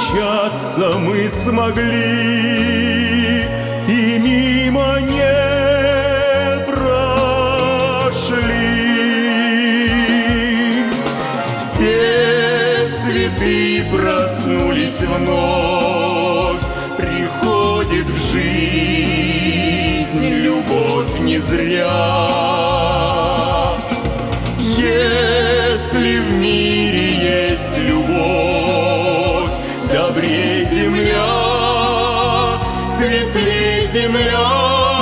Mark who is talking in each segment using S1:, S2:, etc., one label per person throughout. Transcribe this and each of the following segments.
S1: повстречаться мы смогли и мимо не прошли. Все цветы проснулись вновь, приходит в жизнь любовь не зря. Если в мире есть любовь, добрее земля, светлее земля.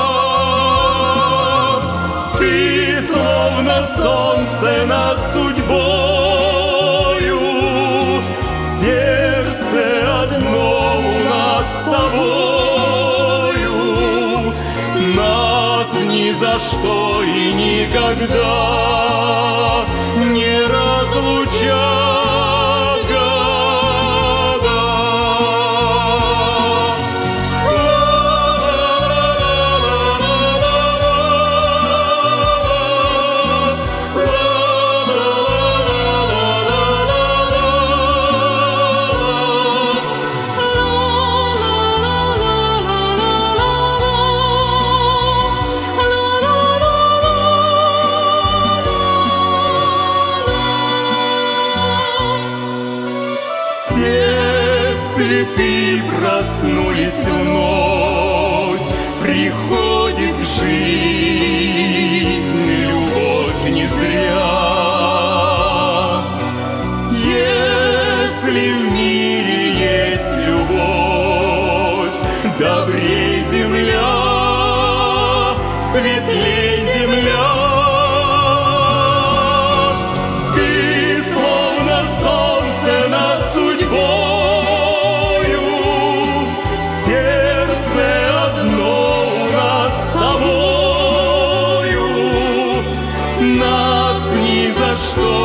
S1: Ты словно солнце над судьбою, сердце одно у нас с тобою. Нас ни за что и никогда не разлучат года. Все цветы проснулись вновь, приходит в жизнь любовь не зря. Если в мире есть любовь, добрее земля, светлее земля. Ты словно солнце над судьбою, сердце одно у нас с тобою. Нас ни за что